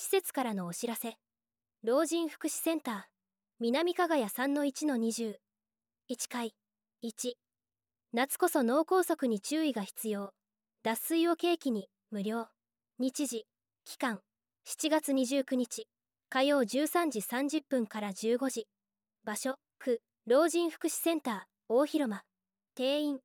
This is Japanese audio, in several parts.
施設からのお知らせ。老人福祉センター南加賀谷 3-1-20 1階1。夏こそ脳梗塞に注意が必要。脱水を契機に無料。日時期間7月29日火曜13時30分から15時。場所区老人福祉センター大広間。定員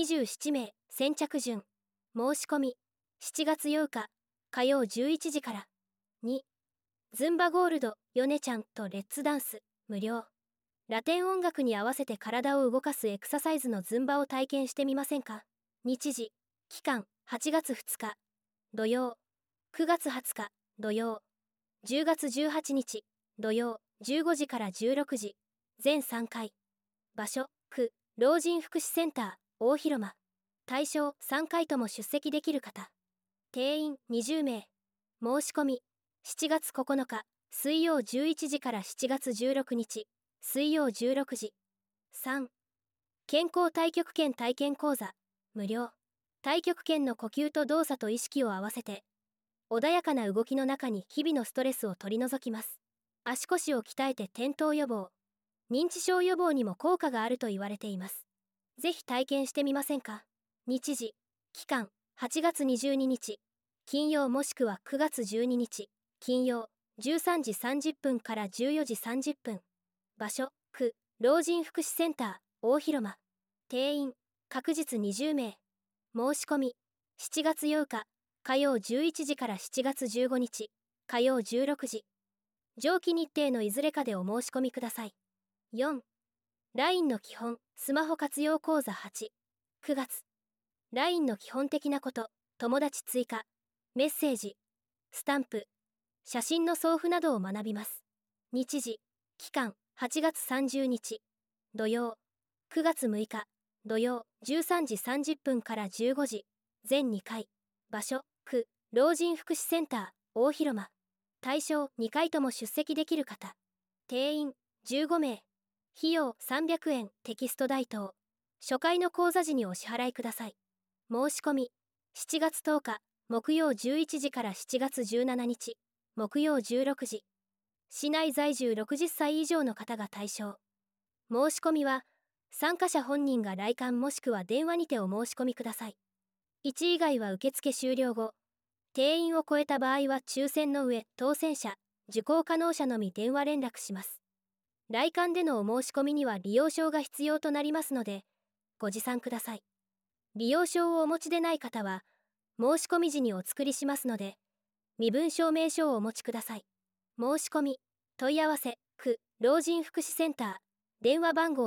27名。先着順。申し込み7月8日火曜11時から。2。ズンバゴールドヨネちゃんとレッツダンス無料。ラテン音楽に合わせて体を動かすエクササイズのズンバを体験してみませんか。日時期間8月2日土曜、9月20日土曜、10月18日土曜15時から16時。全3回。場所区老人福祉センター大広間。対象3回とも出席できる方。定員20名。申し込み7月9日水曜11時から7月16日水曜16時。3. 健康太極拳体験講座無料。太極拳の呼吸と動作と意識を合わせて穏やかな動きの中に日々のストレスを取り除きます。足腰を鍛えて転倒予防、認知症予防にも効果があると言われています。ぜひ体験してみませんか。日時期間8月22日金曜もしくは9月12日金曜13時30分から14時30分。場所区老人福祉センター大広間。定員確実20名。申し込み7月8日火曜11時から7月15日火曜16時。上記日程のいずれかでお申し込みください。4. LINE の基本スマホ活用講座8。9月 LINE の基本的なこと、友達追加、メッセージ、スタンプ、写真の送付などを学びます。日時期間8月30日土曜、9月6日土曜13時30分から15時。全2回。場所区老人福祉センター大広間。対象2回とも出席できる方。定員15名。費用300円。テキスト代等初回の講座時にお支払いください。申し込み7月10日木曜11時から7月17日木曜16時。市内在住60歳以上の方が対象。申し込みは参加者本人が来館もしくは電話にてお申し込みください。1以外は受付終了後、定員を超えた場合は抽選の上当選者、受講可能者のみ電話連絡します。来館でのお申し込みには利用証が必要となりますので、ご持参ください。利用証をお持ちでない方は、申し込み時にお作りしますので、身分証明書をお持ちください。申し込み、問い合わせ、区老人福祉センター、電話番号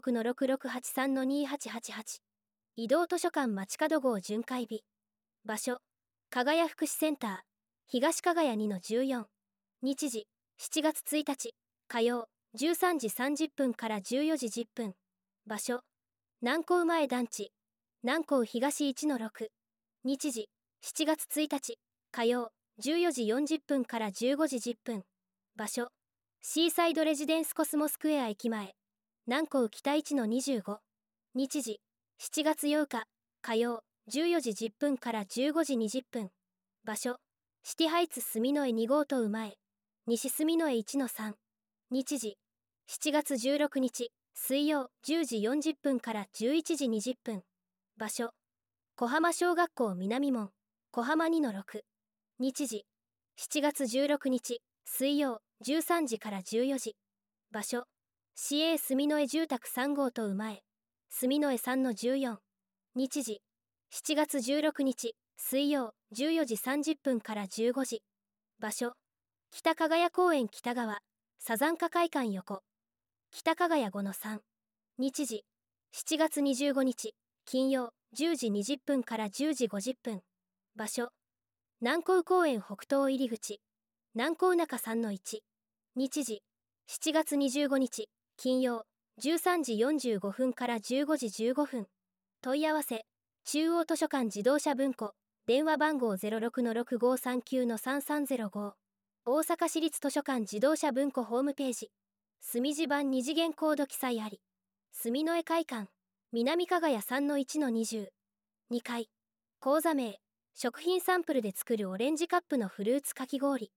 06-6683-2888。移動図書館街角号巡回日。場所、加賀谷福祉センター、東加賀谷 2-14。日時、7月1日、火曜、13時30分から14時10分。場所、南高前団地、南高東 1-6。日時、7月1日、火曜、14時40分から15時10分。場所、シーサイドレジデンスコスモスクエア駅前、南高北 1-25。日時、7月8日、火曜、14時10分から15時20分。場所、シティハイツ住之江2号棟前、西住之江 1-3。日時、7月16日、水曜、10時40分から11時20分。場所、小浜小学校南門、小浜 2-6。日時、7月16日、水曜、13時から14時。場所、市営住之江住宅3号棟前、住之江 3-14。日時、7月16日、水曜、14時30分から15時。場所、北加賀谷公園北側、サザンカ会館横、北加賀谷 5-3。日時、7月25日、金曜、10時20分から10時50分。場所、南高公園北東入口、南高中 3-1。日時、7月25日、金曜、13時45分から15時15分。問い合わせ、中央図書館自動車文庫、電話番号 06-6539-3305。大阪市立図書館自動車文庫ホームページ。墨字版2次元コード記載あり。住之江会館、南加賀谷 3-1-20。2階。講座名、食品サンプルで作るオレンジカップのフルーツかき氷。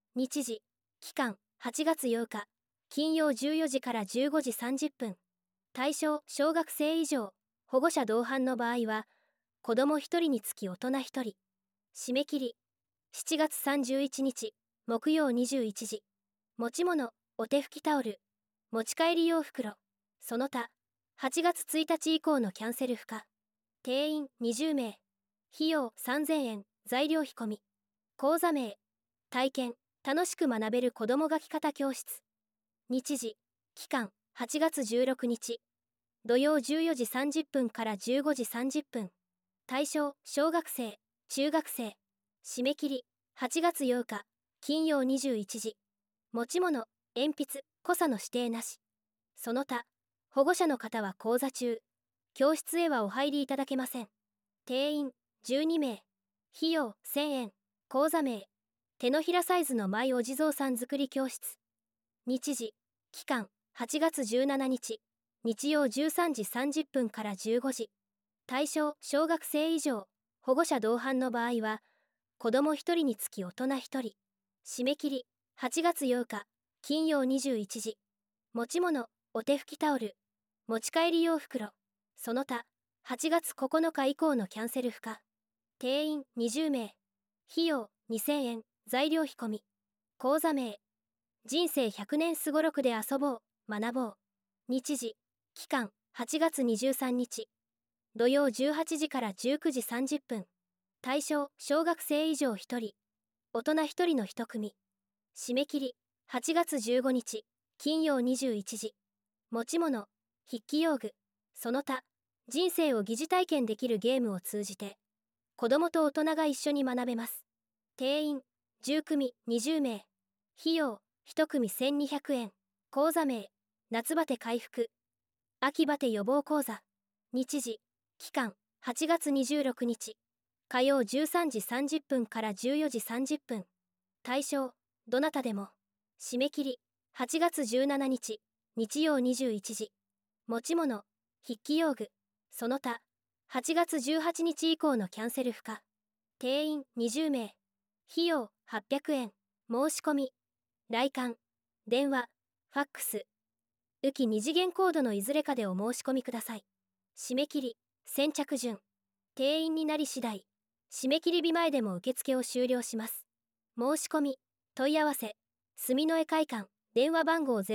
日時、期間、8月8日、金曜14時から15時30分。対象、小学生以上、保護者同伴の場合は、子供1人につき大人1人。締め切り、7月31日、木曜21時。持ち物、お手拭きタオル、持ち帰り用袋、その他、8月1日以降のキャンセル不可。定員20名。費用3000円、材料費込み。講座名、体験、楽しく学べる子ども書き方教室。日時、期間、8月16日。土曜14時30分から15時30分。対象、小学生、中学生。締め切り、8月8日、金曜21時。持ち物、鉛筆、濃さの指定なし。その他、保護者の方は講座中、教室へはお入りいただけません。定員、12名。費用、1000円。講座名、手のひらサイズのマイお地蔵さん作り教室。日時、期間、8月17日。日曜13時30分から15時。対象、小学生以上、保護者同伴の場合は、子供1人につき大人1人。締め切り、8月8日、金曜21時。持ち物、お手拭きタオル、持ち帰り用袋、その他、8月9日以降のキャンセル不可。定員20名。費用2000円、材料費込み。講座名、人生100年すごろくで遊ぼう、学ぼう。日時、期間、8月23日。土曜18時から19時30分。対象、小学生以上1人。大人1人の1組。締め切り、8月15日。金曜21時。持ち物、筆記用具、その他、人生を疑似体験できるゲームを通じて、子供と大人が一緒に学べます。定員、10組20名。費用、1組1200円。講座名、夏バテ回復、秋バテ予防講座。日時、期間、8月26日。火曜13時30分から14時30分。対象、どなたでも。締め切り、8月17日。日曜21時。持ち物、筆記用具、その他、8月18日以降のキャンセル不可。定員20名。費用800円。申し込み、来館、電話、ファックス、浮き2次元コードのいずれかでお申し込みください。締め切り、先着順。定員になり次第、締め切り日前でも受付を終了します。申し込み、問い合わせ、住之江会館、電話番号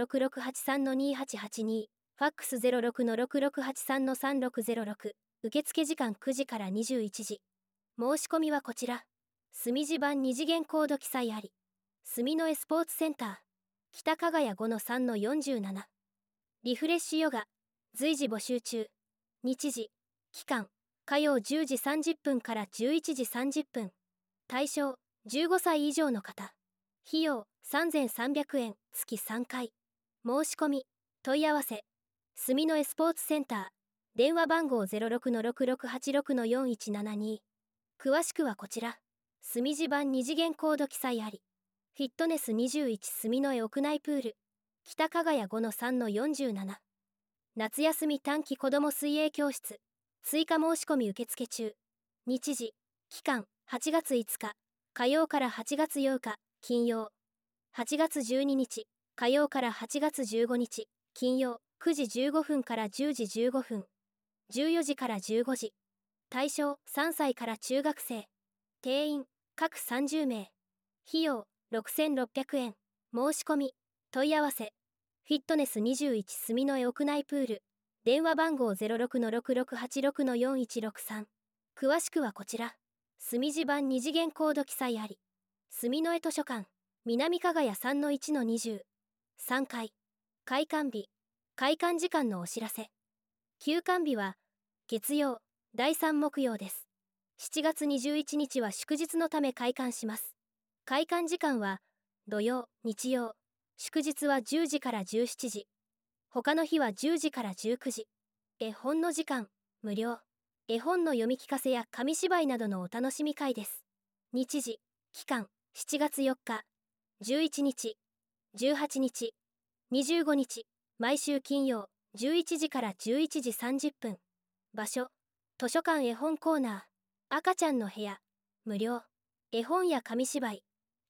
06-6683-2882、ファックス 06-6683-3606、受付時間9時から21時。申し込みはこちら。墨字版2次元コード記載あり。住之江スポーツセンター、北加賀谷 5-3-47。リフレッシュヨガ、随時募集中。日時、期間、火曜10時30分から11時30分。対象、15歳以上の方。費用3300円、月3回。申し込み、問い合わせ、住之江スポーツセンター、電話番号 06-6686-4172。詳しくはこちら。墨字版2次元コード記載あり。フィットネス21住之江屋内プール、北加賀谷 5-3-47。夏休み短期子ども水泳教室、追加申し込み受付中。日時、期間、8月5日、火曜から8月8日、金曜。8月12日、火曜から8月15日、金曜、9時15分から10時15分。14時から15時。対象、3歳から中学生。定員、各30名。費用、6600円。申し込み、問い合わせ。フィットネス21住之江屋内プール。電話番号 06-6686-4163。詳しくはこちら。墨字版2次元コード記載あり。住之江図書館、南加賀谷 3-1-20。3階。開館日、開館時間のお知らせ。休館日は、月曜、第3木曜です。7月21日は祝日のため開館します。開館時間は、土曜、日曜、祝日は10時から17時。他の日は10時から19時。絵本の時間、無料。絵本の読み聞かせや紙芝居などのお楽しみ会です。日時、期間、7月4日、11日、18日、25日、毎週金曜、11時から11時30分。場所、図書館絵本コーナー、赤ちゃんの部屋、無料。絵本や紙芝居、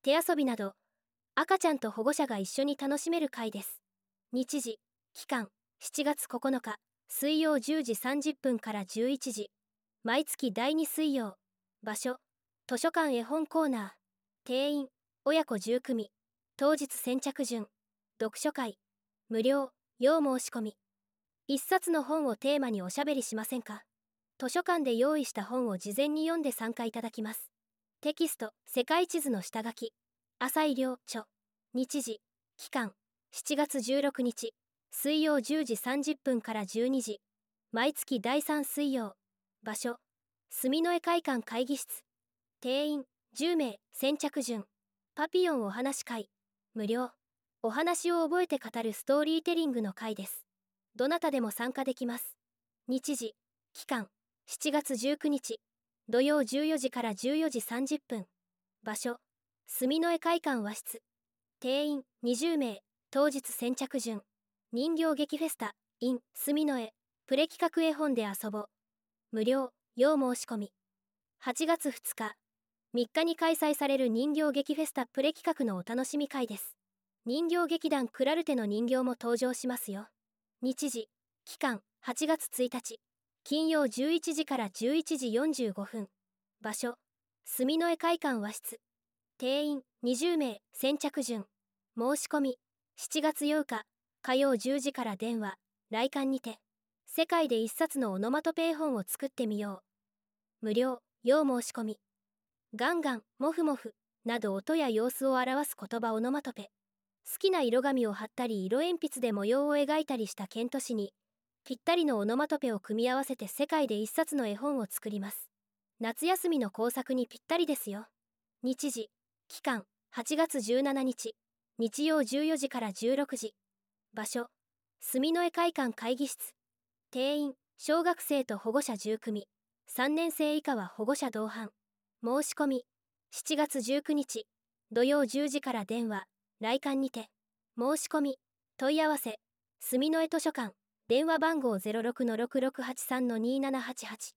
手遊びなど、赤ちゃんと保護者が一緒に楽しめる会です。日時、期間、7月9日、水曜10時30分から11時。毎月第2水曜。場所、図書館絵本コーナー。定員、親子10組。当日先着順。読書会。無料、要申し込み。一冊の本をテーマにおしゃべりしませんか？図書館で用意した本を事前に読んで参加いただきます。テキスト、世界地図の下書き。浅井亮著。日時、期間、7月16日。水曜10時30分から12時。毎月第3水曜。場所、住之江会館会議室。定員、10名、先着順。パピヨンお話会。無料。お話を覚えて語るストーリーテリングの会です。どなたでも参加できます。日時、期間、7月19日。土曜14時から14時30分。場所、住之江会館和室。定員、20名、当日先着順。人形劇フェスタ in 住之江プレ企画絵本で遊ぼう。無料、要申し込み。8月2日、3日に開催される人形劇フェスタプレ企画のお楽しみ会です。人形劇団クラルテの人形も登場しますよ。日時、期間、8月1日。金曜11時から11時45分。場所、住之江会館和室。定員、20名、先着順。申し込み、7月8日。火曜10時から電話、来館にて。世界で一冊のオノマトペ絵本を作ってみよう。無料、要申し込み。ガンガン、モフモフなど音や様子を表す言葉オノマトペ。好きな色紙を貼ったり色鉛筆で模様を描いたりしたケント氏にぴったりのオノマトペを組み合わせて世界で一冊の絵本を作ります。夏休みの工作にぴったりですよ。日時、期間、8月17日。日曜14時から16時。場所、住之江会館会議室。定員、小学生と保護者10組。3年生以下は保護者同伴。申し込み、7月19日。土曜10時から電話、来館にて。申し込み、問い合わせ、住之江図書館、電話番号06-6683-2788。